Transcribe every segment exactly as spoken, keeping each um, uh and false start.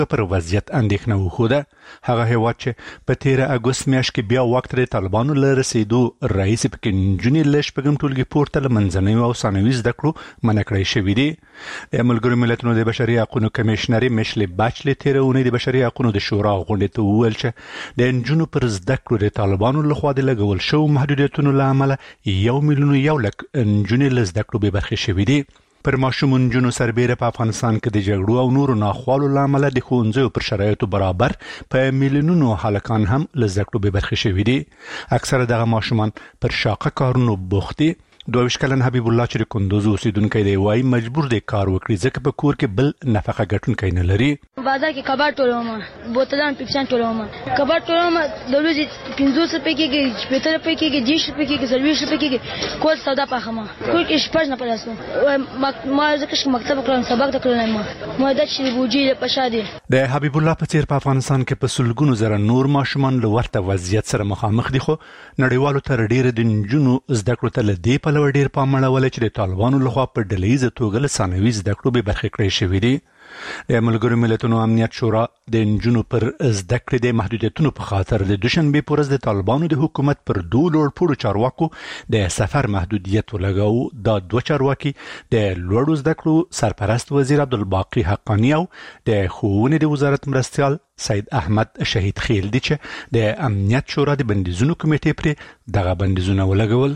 پر وضعیت اندېښنه وښوده. هغه هیواد چې په تیره اګوست میاشت کې بیا واک ته د طالبانو له رسېدو راهیسې پکې نجونې له شپږم ټولګي پورته له منځنیو او ثانوي زده کړو منع کړی شوي دي. د ملګرو ملتونو د بشري حقونو کمیشنرې میشلې باچلې تیره اونۍ د بشري حقونو د شورا غونډې ته وویل چې د نجونو پر زده کړو د طالبانو لخوا د لګول شوو محدودیتونو له امله یو میلیون یو لک نجونې له زده کړو بې برخې شوي دي. پر ماشومو نجونو سربیره په افغانستان کې د جګړو او نورو ناخوالو له امله د ښوونځیو پر شرایطو برابر په میلیونونو هلکان هم له زده کړو بې برخې شوي دي. اکثره دغه ماشومان پر شاقه کارونو بوخت دي. دوه ویشت کلن حبیب الله چې د کندوز اوسیدونکی دی وایي مجبور دی کار وکړي ځکه په کور کې بل نفقه ګټونکی نه لري. بازار کې کباب ټولوم، بوتلان پیپسیان ټولوم. کباب ټولوم د ورځې پنځوس روپۍ کېږي، شپېته روپۍ کېږي، دېرش روپۍ کېږي، څلوېښت روپۍ کېږي. کور سودا پاخم کور کې شپږ نه پلاسو ما ځکه چې مکتب وکړم سبق د کړم ما د چې بوجي په شادي. د حبیب الله په څیر په افغانستان کې په سلګونو زره نور ماشومان له ورته وضعیت سره مخامخ دي، خو نړیوالو تر ډیره د نجونو زده کړو ته له دې پلوه ډیر پام اړولی چې د طالبانو لخوا په ډلهییزه توګه له ثانوي زده کړو بې برخې کړی شوي دي. د ملګرو ملتونو امنیت شورا د نجونو پر زده کړې د محدودیتونو په خاطر د دوشنبې په ورځ د طالبانو د حکومت پر دوو لوړپوړو چارواکو د سفر محدودیت ولګاوه. دا دوه چارواکي د لوړو زده کړو سرپرست وزیر عبدالباقي حقانی او د ښوونې د وزارت مرستیال سید احمد شهید خیل دي چې د امنیت شورا د بندیزونو کمیټې پرې دغه بندیزونه ولګول.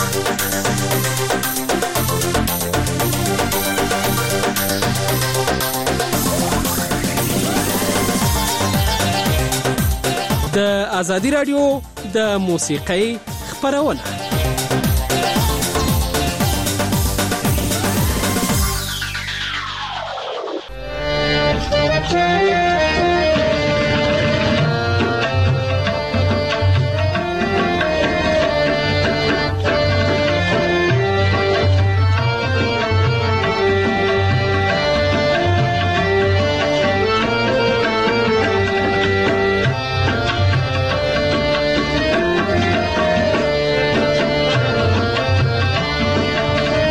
د ازادي رادیو د موسیقۍ خپرونه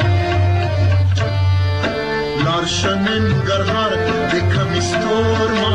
ننګرهار د کمیستور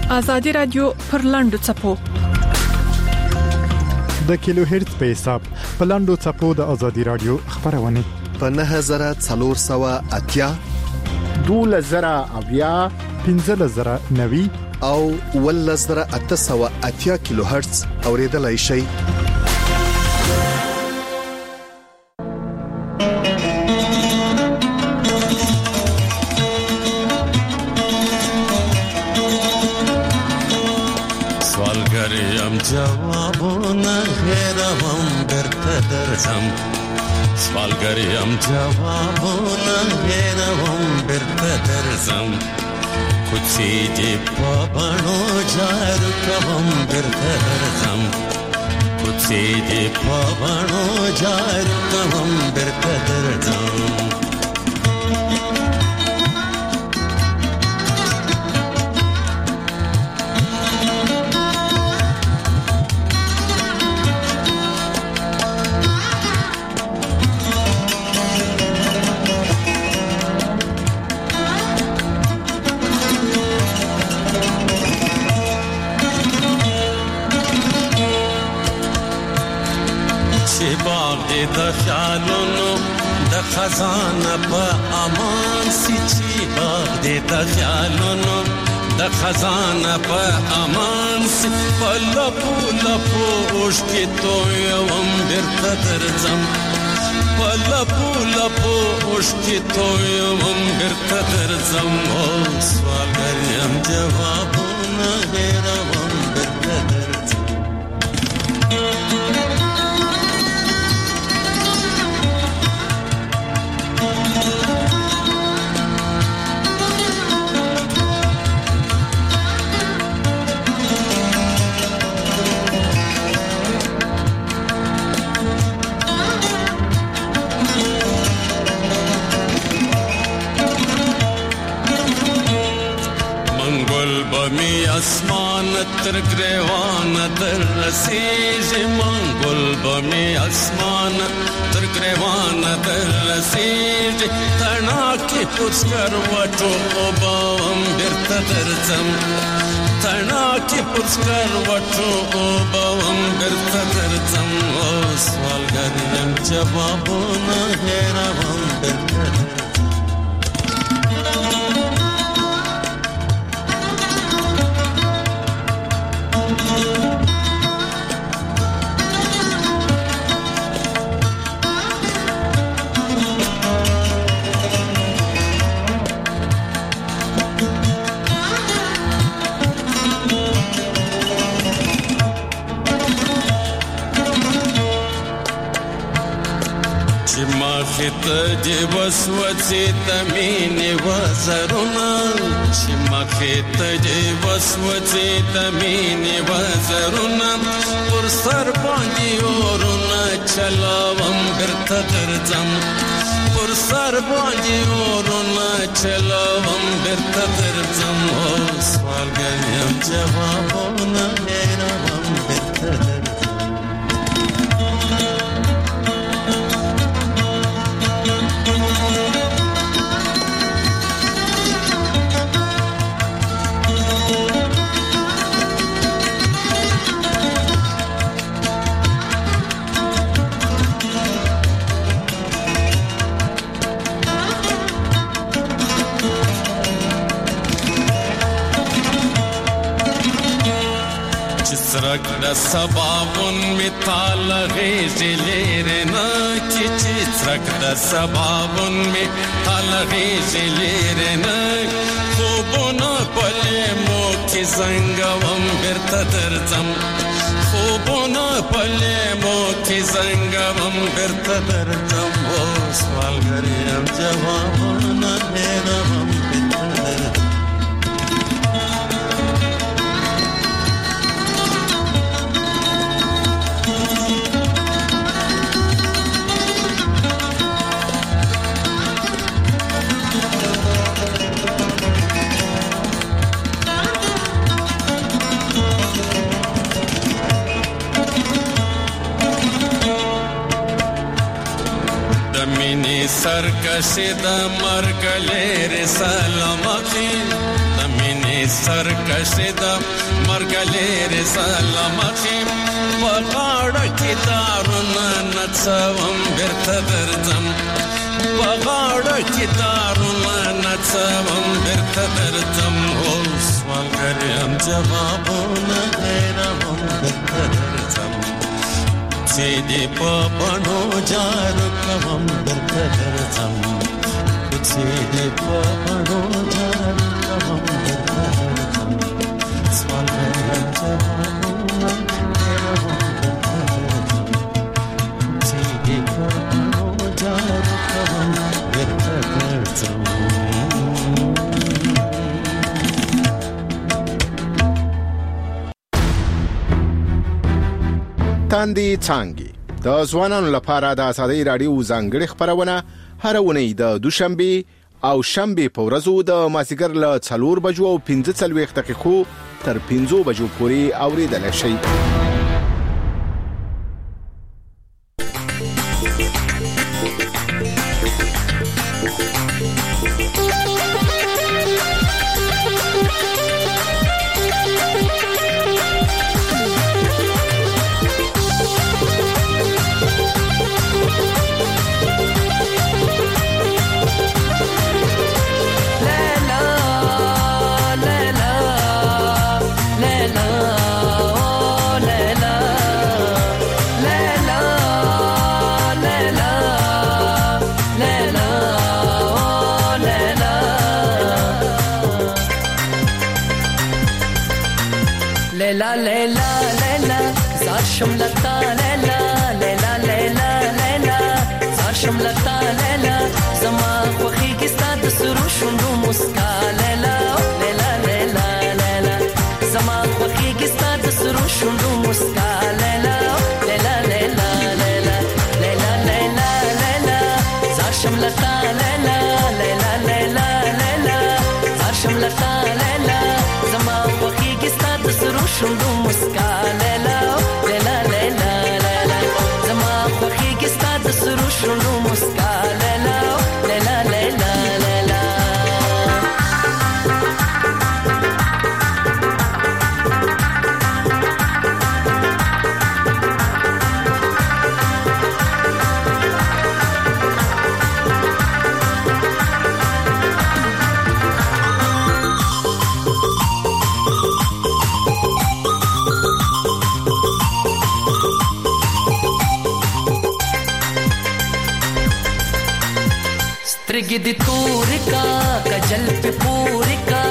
ازادي رادیو پر لاندو چپو د کیلو هرتز په حساب په لاندو چپو د ازادي رادیو خبرونه په نه هزار څلور سوه اتیا دوله زره اویا پنځه زره نوي او ول زره اته سوه اتیا کیلو هرتز اوریدلای شي. جوابونه هیروم درته درځم سوالګریم جوابونه هیروم درته درځم کوڅې دې په بڼو جارو کوم درته درځم کوڅې دې په بڼو جارو کوم درته درځم د خیالونو د خزانه په امان سي چې باغ دې د خیالونو د خزانه په امان سي په لپو لپو اوښکې تویوم بیرته درځم په لپو لپو اوښکې تویوم بیرته درځم او سوالګر یم جوابونه هېروم بیرته درځم بمی اسمان تر گریوان در رسیج منگل بمی اسمان تر گریوان در رسیج تناکی پرسکر وٹو اوباوم بیرته درځم تناکی پرسکر وٹو اوباوم بیرته درځم او سوالګر یم جوابونه هېروم بیرته درځم مخیط دی وسوسې د مینې وزرونه چې مخیط دی وسوسې د مینې وزرونه پر سر باندې اورونه چلاوم بیرته درځم پر سر باندې اورونه چلاوم بیرته درځم او سوالګر یم جوابونه هېروم بیرته درځم سرک د سبابون می تال غیزی لیرنا چی چی سرک د سبابون می تال غیزی لیرنا خوبونا پلی مو کی زنگوم بیرته درځم خوبونا پلی مو کی زنگوم بیرته درځم او سوالګر یم جوابونه هېروم بیرته درځم سرکشی د مرګ لري سلامتی د مینې سرکشي د مرګلې رسالمخي پغاړه کې دارونه نڅوم بیرته درځم پغاړه کې دارونه نڅوم بیرته درځم اوس وګرم جوابونه غیرم بیرته درځم چې دې په بڼو جارو کوم بیرته درځم چې دې په بڼو جارو کوم بیرته درځم سوال غیرم جوابونه تاندې څانګې د ځوانانو لپاره د آزادۍ رادیو ځانګړې خبرونه هر اونۍ د دوشنبه او شنبه په ورځو د مازیګر له څلور بجو او پنځه څلوېښت دقیقو تر پنځه بجو پورې اوریدل شي. لیلا لیلا لیلا زار شملتا لیلا لیلا لیلا لیلا زار شملتا لیلا زما خوخي کې ستاد سرو شوندو مسکا لیلا لیلا لیلا لیلا زما خوخي کې ستاد سرو شوندو مسکا لیلا لیلا لیلا لیلا لیلا لیلا لیلا زار شملتا لیلا لیلا لیلا لیلا زار شملتا لیلا زما خوخي کې ستاد سرو شوندو مسکا لیلا لیلا لیلا لیلا زما خوخي کې ستاد سرو شوندو مسکا لیلا لیلا لیلا لیلا سترګې دې تورې کا کجل په پورې کا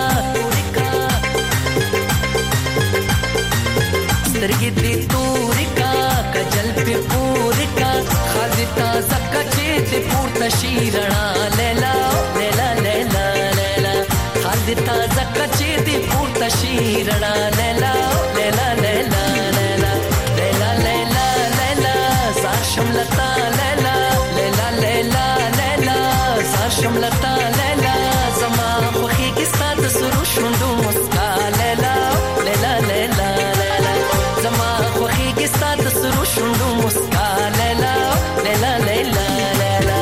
سترګې دې تورې کا کجل په پورې کا خالي تازه کچې دې پورته شي رڼا لیلا لیلا لیلا لیلا خالي تازه کچې دې پورته شي رڼا لیلا لیلا لیلا لیلا لیلا لیلا لیلا زار شملتا لیلا لیلا لیلا شملتا لیلا زما خوخي کې ستاد سرو شوندو مسکا لیلا لیلا لیلا لیلا زما خوخي کې ستاد سرو شوندو مسکا لیلا لیلا لیلا لیلا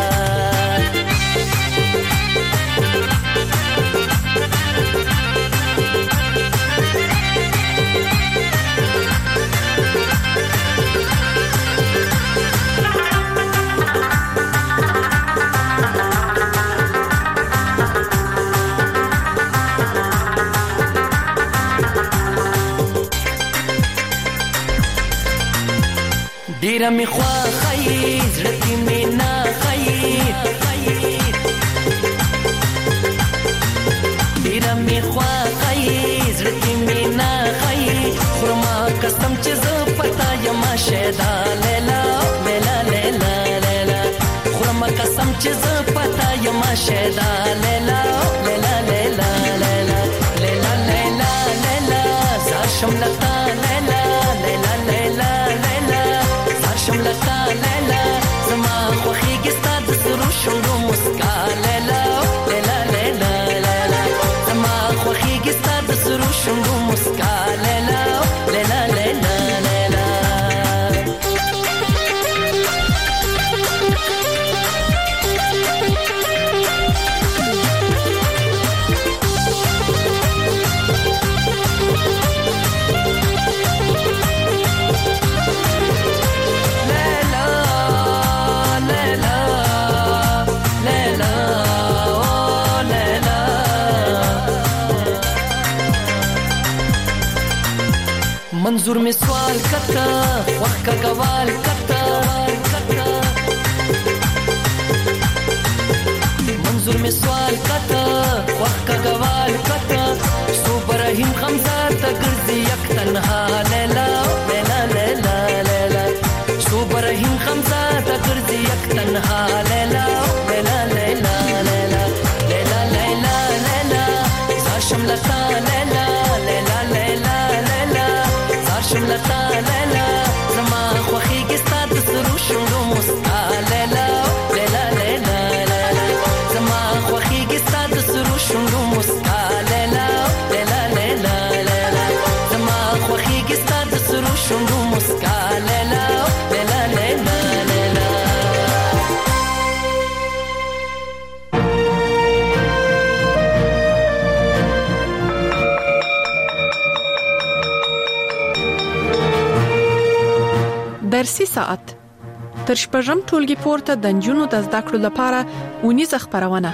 ډیره می خوا خی زړه کې می نه خی ډیره می خوا خی زړه کې می نه خی خرما قسم چې زه پتا یم شهدا لیلا لیلا لیلا لیلا خرما قسم چې زه پتا یم شهدا لیلا لیلا لیلا لیلا لیلا لیلا لیلا زار شملتا لیلا لیلا لیلا لیلا شملتا لیلا زما خوخي کې ستاد سرو شوندو مسکا لیلا لیلا لیلا لیلا زما خوخي کې ستاد سرو شوندو مسکا لیلا لیلا لیلا لیلا منظور می سوال کتا وخت کا گوال کتا منظور می سوال کتا وخت کا گوال کتا سوبرهیم خمزه تا گرزی یک تنها لیلا لیلا لیلا لیلا سوبرهیم خمزه تا گرزی یک تنها لیلا لیلا لیلا لیلا لیلا لیلا لیلا زاشم لتا لیلا لیلا لیلا لیلا زاشم لتا لیلا زما خوخیږي ستا د سرو شونډو مسکا لیلا لیلا لیلا لیلا زما خوخیږي ستا د سرو شونډو مسکا لیلا لیلا لیلا لیلا زما خوخیږي ستا د سرو شونډو مسکا لیلا لیلا لیلا لیلا درسي ساعت تر شپږم ټولګي پورته د نجونو د زده کړو لپاره ونیزه خبرونه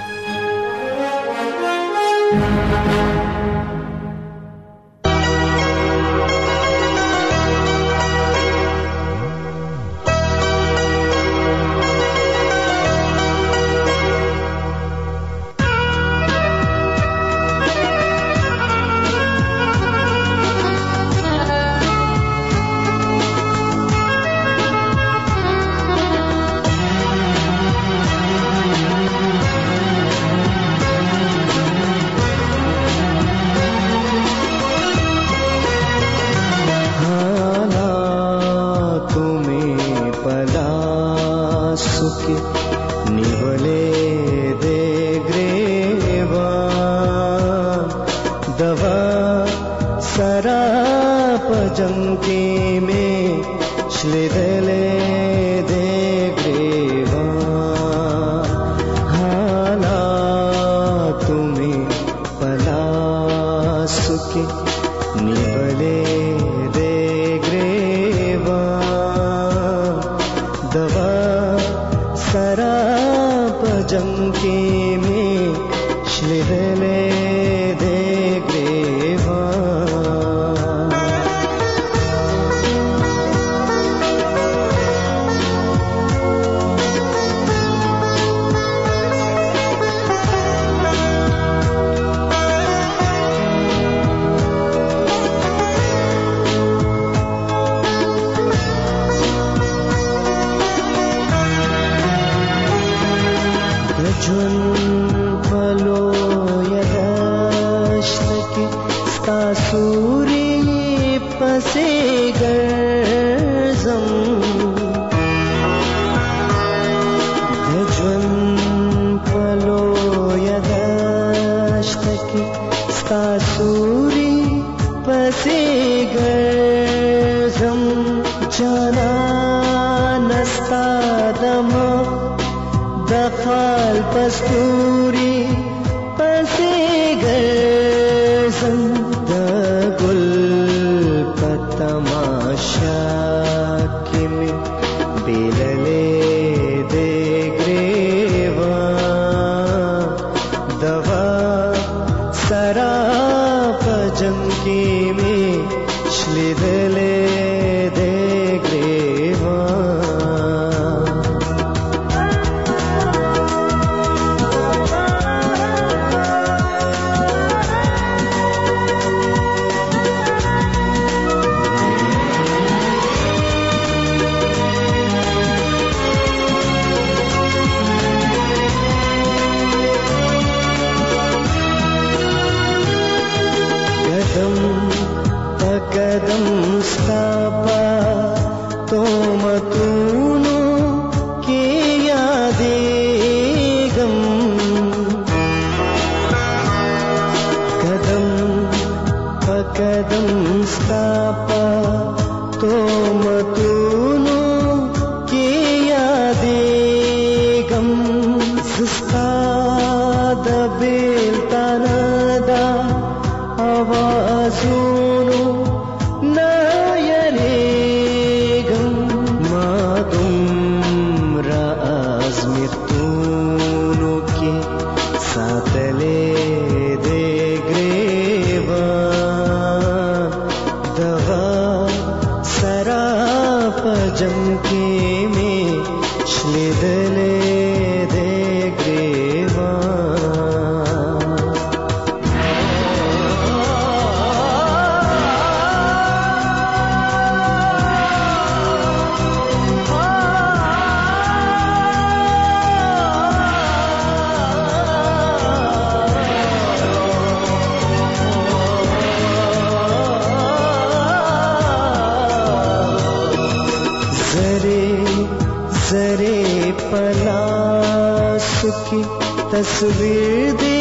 दवा की तस्वीर दे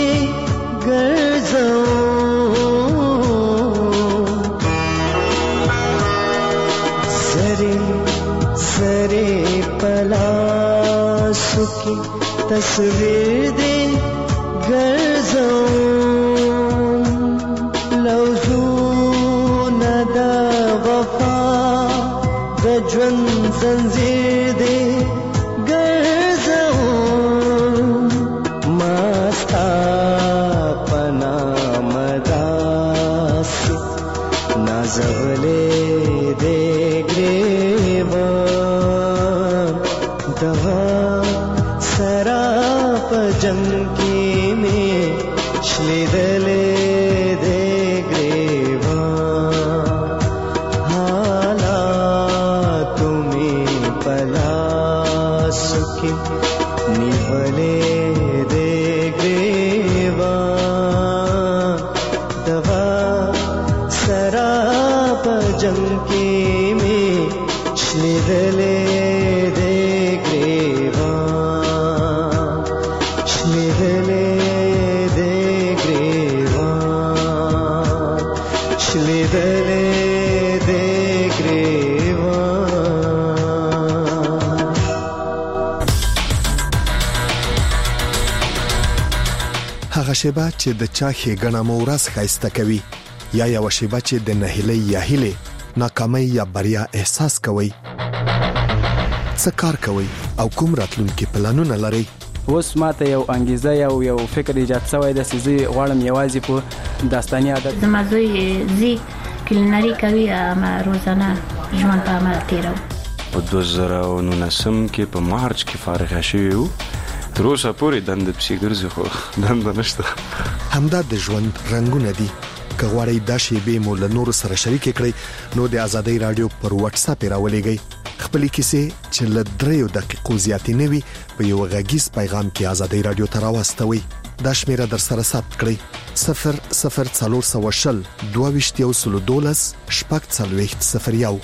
सरे सरे पलासों की तस्वीर दे लौजू नदा वफा दजवन जंजीर दे मस्ता पना मदासी नजवले दे ग्रेवा दवा सराप जंकी में श्लीदले दे ग्रेवा हाला तुम्हें पला सुखी निवले दे ग्रेवा दवा सराप जंकी में श्लीदले दे ग्रेवा श्लीदले दे ग्रेवा श्लीदले दे ग्रेवा هغه شیبه چې د چا ښېګڼه مو ورځ ښایسته کوي یا یوه شیبه چې د نهیلۍ یا هیلې ناکامۍ یا بریا احساس کوئ څه کار کوئ او کوم راتلونکي پلانونه لرئ اوس ماته یو انګیزه یو یو فکر ایجاد شوی دی چې زه غواړم یوازې په داستاني ادب زما زوی زی کلینري کوي اما روزانه ژوند په عمل تیرو په دوه زره او نولسم کې په مارچ کې فارغ شوی وو تر اوسه پورې دنده پسې ګرځي خو دنده نشته همدا د ژوند رنگونه دي که غواړئ دا شیبې مو له نورو سره شریکې کړئ نو د آزادۍ رادیو پر واتس اپ راولېږئ خپلې کیسې چې له دریو دقیقو زیاتې نه وي په یو غږیز پیغام کې آزادۍ رادیو ته راواستوئ دا شمیره در سره ثبت کړئ صفر صفر څلور سوه شل دوه ویشت یو سلو دولس شپږ څلوېښت صفر یو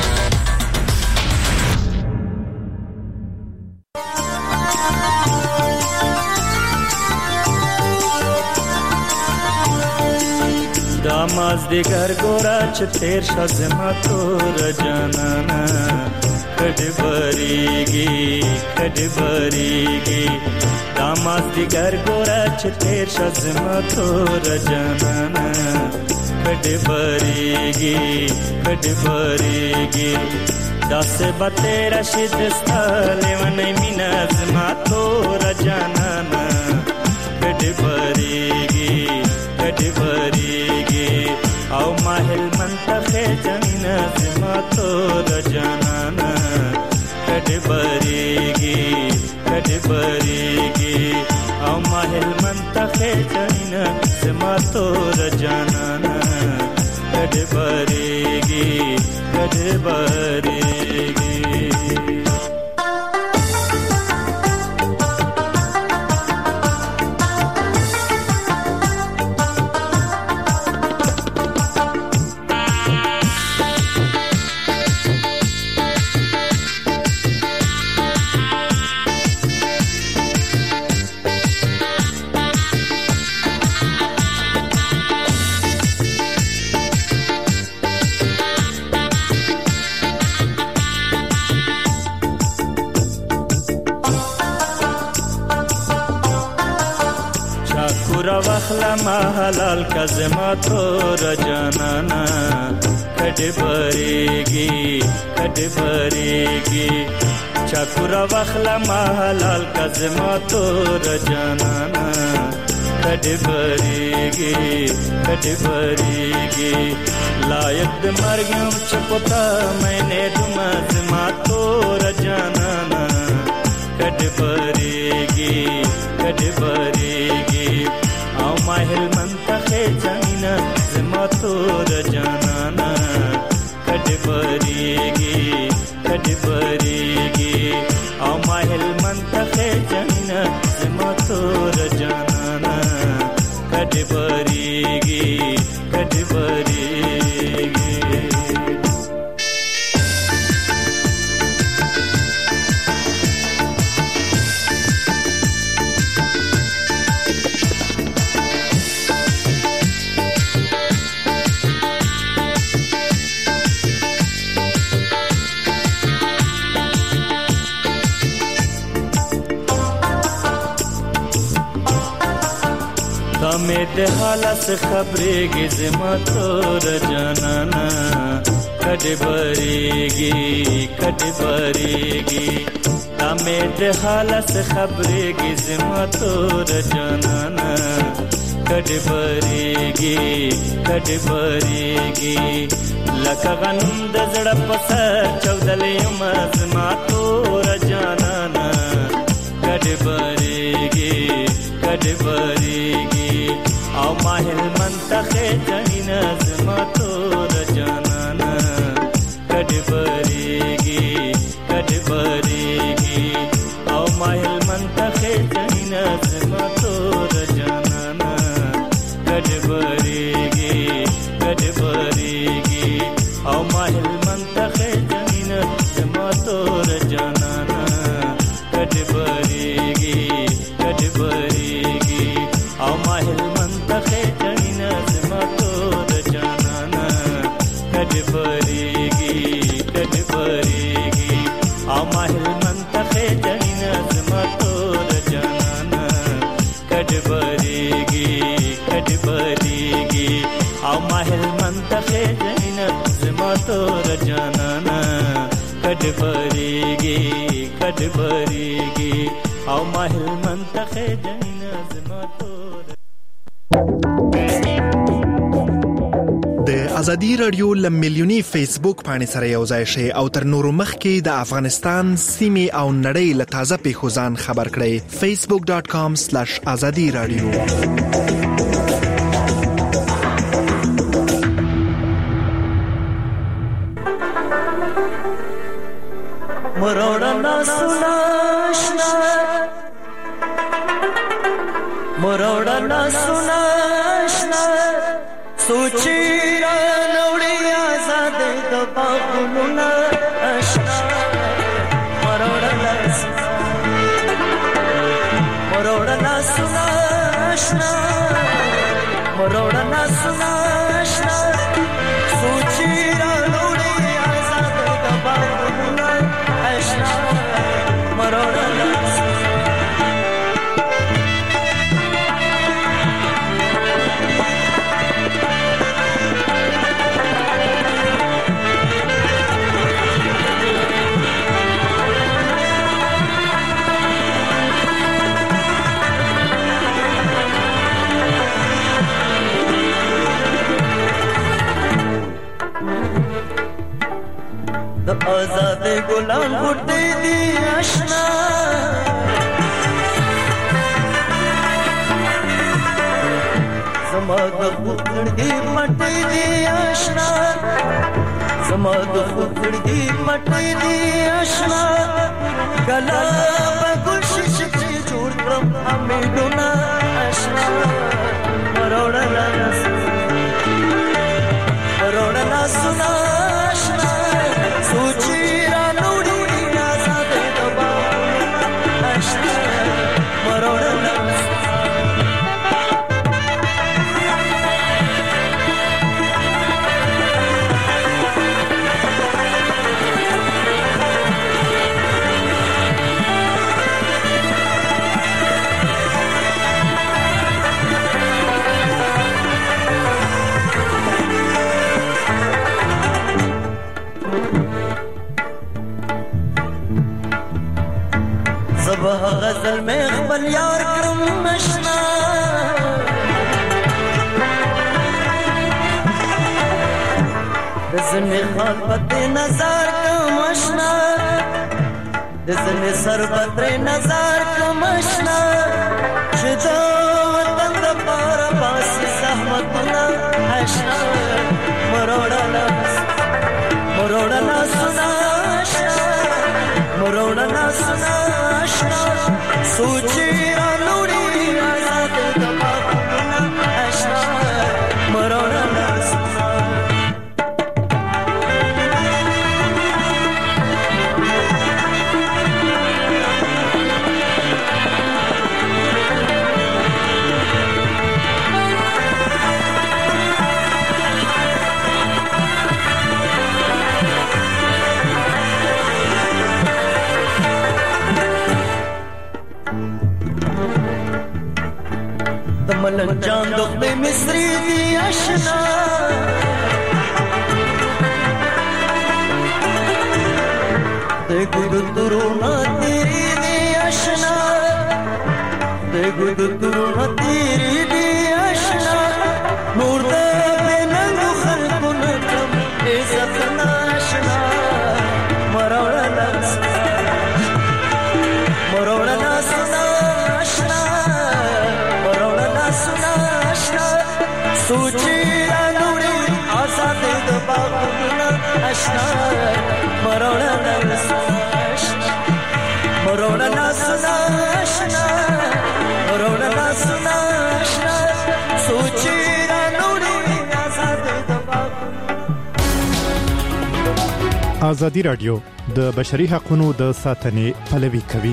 داماز دیگر گورا چه تیر شد ما تور جانانا کد بریگی کد بریگی داماز دیگر گورا چه تیر شد ما تور جانانا کد بریگی کد بریگی دست با تیرا شدستا لیونی مینز ما تور جانانا کد بریگی کد بریگی او ماهل منتخه جنین زما تور جانانا کد بریگی کد بریگی او ماهل منتخه جنین زما تور جانانا کد بریگی کد بریگی ما حلال کزما تور جانانا کد بریگی کد بریگی چاکورا وخلا ما حلال کزما تور جانانا کد بریگی کد بریگی لایق د مرګم چپتا مینه دم زما تور جانانا کد بریگی کد بریگی او ماهل منتخه جانینا زما تور جانانا کد بریگی کد بریگی او ماهل منتخه جانینا زما تور جانانا کد بریگی کد بریگی تمه د حالت خبرېږي زما تور جانانا کډې بریږي کډې بریږي تمه د حالت خبرېږي زما تور جانانا کډې بریږي کډې بریږي لکه غنم د زړه په سر چودلې یم زما تور جانانا کډې بریږي کډې بریږي او ماهل منتخه جنینا زما تور جانانا کډې بریږي کډې بریږي او ماهل منتخه جنینا زما تور جانانا کډې بریږي کډې بریږي او ماهل منتخه جنینا زما تور جانانا کډې بریږي کډې بریږي او ماهل منتخه جنینا زما تور جانانا کډې بریږي کډې بریږي او ماهل منتخه جنینا زما تور جانانا کډې بریږي کډې بریږي او ماهل منتخه جنینا زما تور جانانا کډې بریږي کډې بریږي او ماهل منتخه جنینا زما تور. د ازادي رادیو لمیلیونی فیسبوک باندې سره یو ځای شي او تر نورو مخکې د افغانستان سیمې او نړۍ له تازه پیښو ځان خبر کړئ facebook dot com slash azadi radio. مروڑنا سناشنا مروڑنا سناشنا سوچی را نوڑی آزاد دباغنونا اشنا مروڑنا مروڑنا سناشنا مروڑنا سناشنا سوچی را نوڑی آزاد دباغنونا اشنا مروڑنا آزاد گلان بوٹے دی آشنا زما د خودړګي مټې دی آشنا زما د خودړګي مټې دی آشنا کلا په ګلشش کې جوړ کړم امیدونه آشنا مروړنا مروړنا سنا آشنا سوچی را نوڑی آزاد دبا آشنا مروڑنا غزل میں خپل یار کرم مشنا دزن خال پتے نظر کم اشنا دزن سر پتر نظر کم اشنا شدا وطن دا پارا باسی زحمتنا اشنا مروڑنا مروڑنا سنا اشنا مروڑنا سنا سوچی آلوڑی آزاد دباغنا اشنا مروڑنا سنا ملن جان دو مصری دی آشنا دیکھو درونا تیری دی آشنا دیکھو درونا تیری دی آشنا نور دا بیننگو خلقو نکم عزت ناشنا مروڑا ناسنا مروڑا ناسنا آشنا مروڑا ناسنا آشنا سوچی رانوڑی آزاد دباغنا آشنا مروڑا ناسنا آشنا مروڑا ناسنا آشنا مروڑا ناسنا آشنا سوچی رانوڑی آزاد دباغنا. ازادي رادیو د بشري حقوقو د ساتنې پلوي کوي.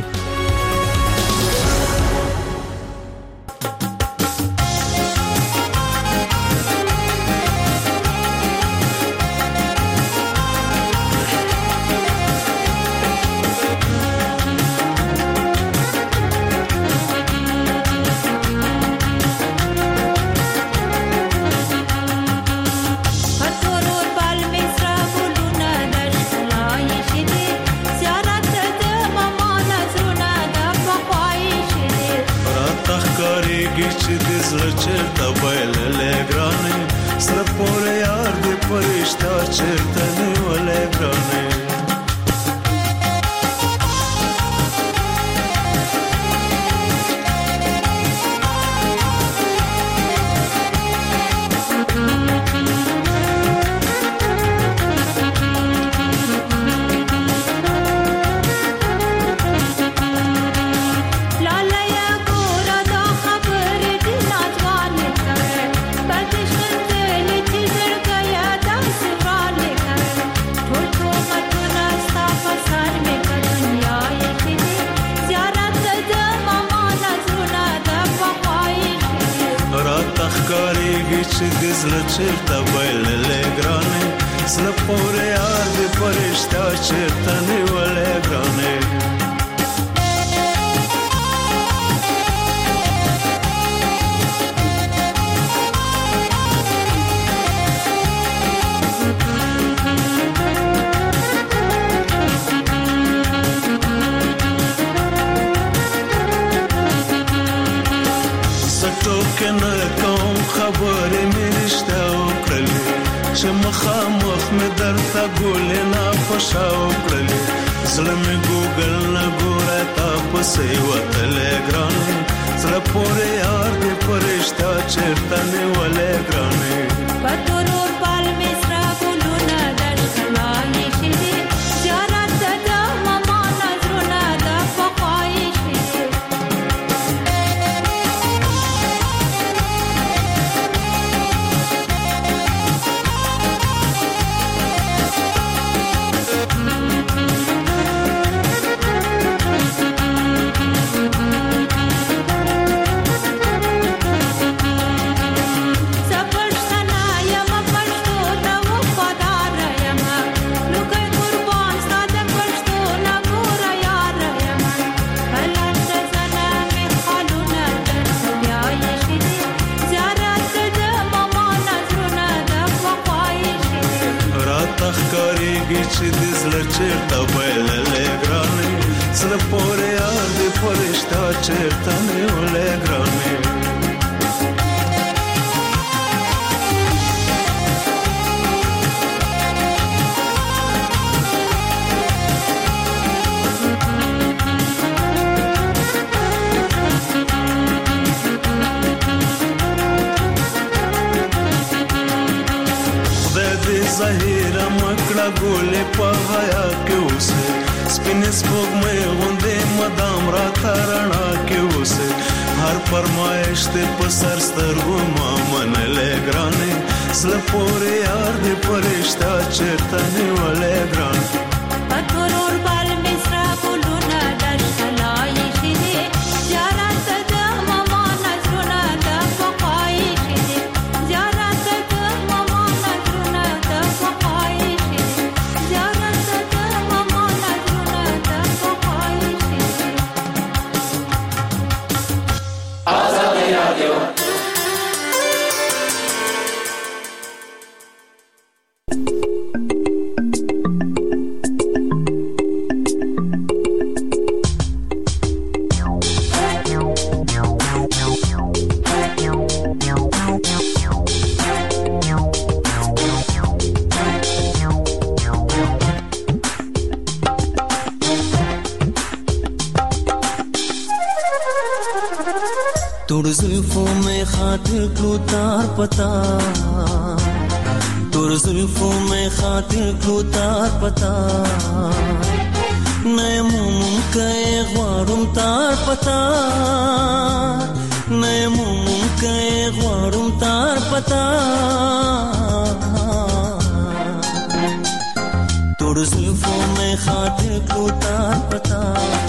खातिर क्लू तार पता तोर जुल्फों में खातिर क्लू तार पता नए मुम कए ख्वारुम तार पता नए मुम कए ख्वारुम तार पता तोर जुल्फों में खातिर क्लू तार पता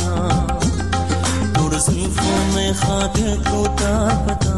तोर जुल्फों में खातिर क्लू तार पता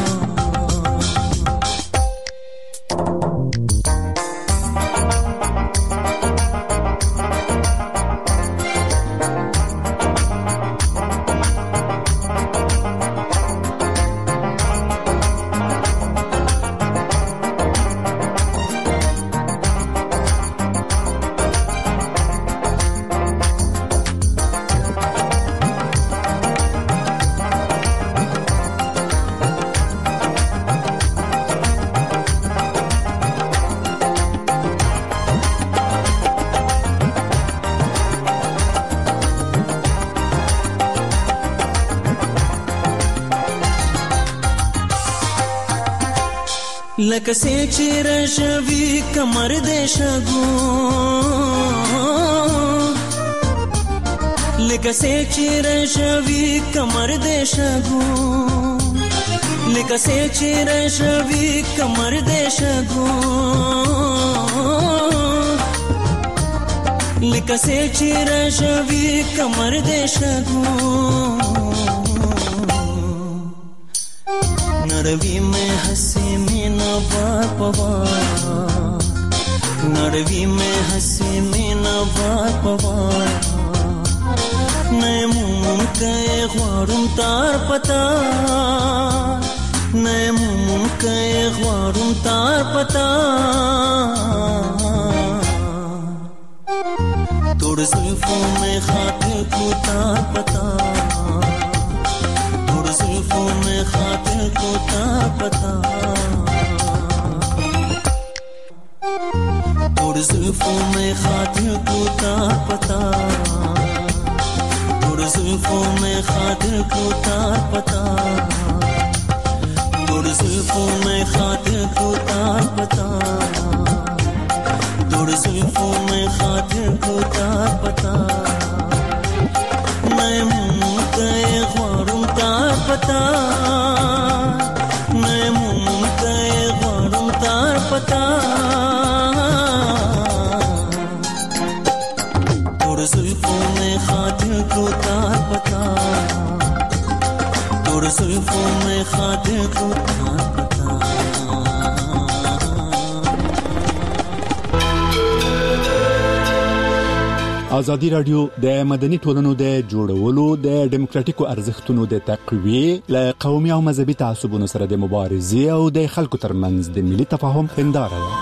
लक से चिरशवी कमर देशगो लक से चिरशवी कमर देशगो लक से चिरशवी कमर देशगो लक से चिरशवी कमर देशगो नरवी में हंसी में नवा पवा नरवी में हंसी में नवा पवा नए मुम कए ख्वारुम तार पता नए मुम कए ख्वारुम तार पता तोड़ जुल्फों में खातिर क्लू तार पता जुल्फों में खातिर को तार पता तोड़ जुल्फों में खातिर को तार पता तोड़ जुल्फों में खातिर को तार पता तोड़ जुल्फों में खातिर को तार पता तोड़ जुल्फों में खातिर को तार पता मैं मुंह कए ख्वारुम तार पता नए मुम कए ख्वारुम तार पता तोड़ जुल्फों में खातिर को तार पता तोड़ जुल्फों में खातिर को तार पता ازادي رادیو د مدني ټولنو د جوړولو د ډیموکراتیکو ارزښتونو د تقویه ل قومي او مذهبي تعصبونو سره د مبارزې او د خلکو ترمنځ د ملي تفاهم هنداره ده.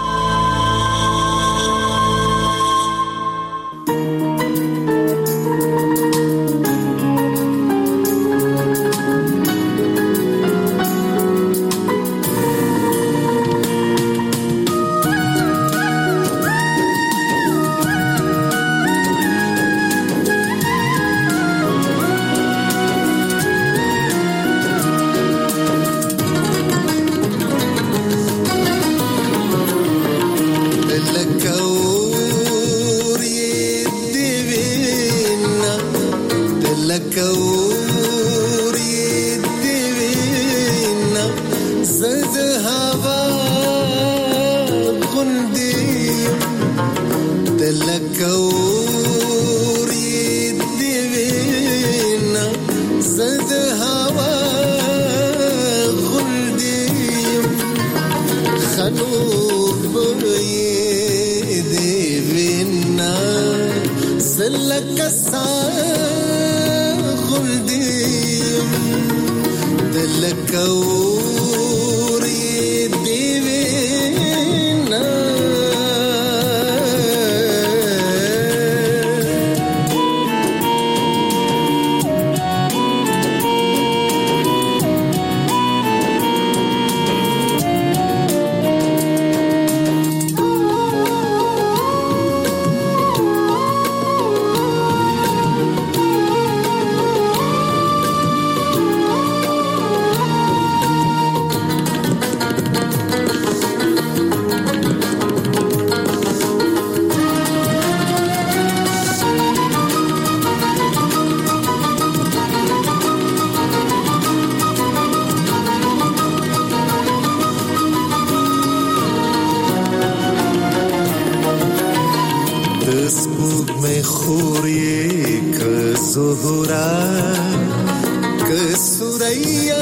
زهرا که سوریا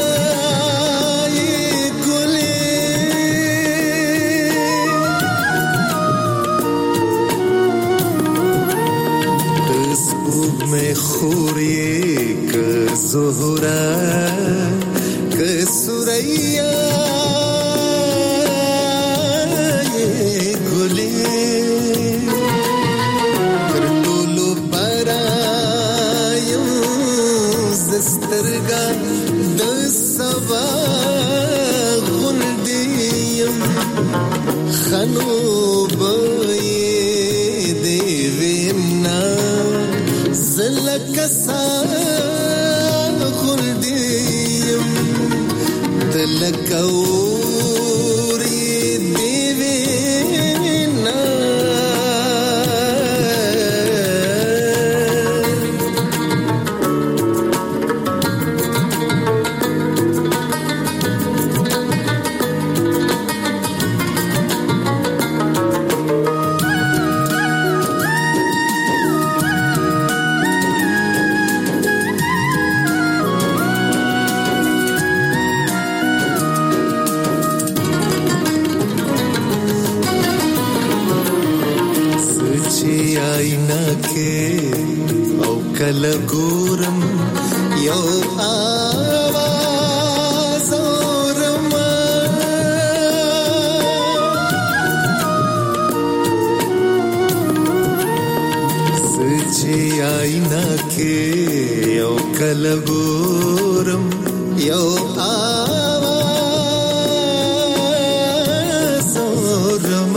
خوری که زهرا که سوریا گلی کرتولو پرایم زسترگا دسوا غندیم خنوب لکسا خلدیم دلکوری دیوینا کل ګورم یو आवाज اورم سچي آئینه کې یو کل ګورم یو आवाज اورم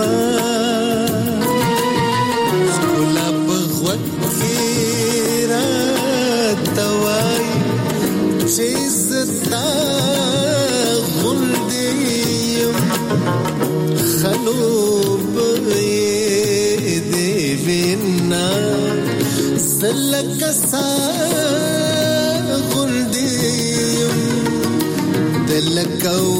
چیزتا غندیم خلوب دیوینا زلکسا غندیم دلکو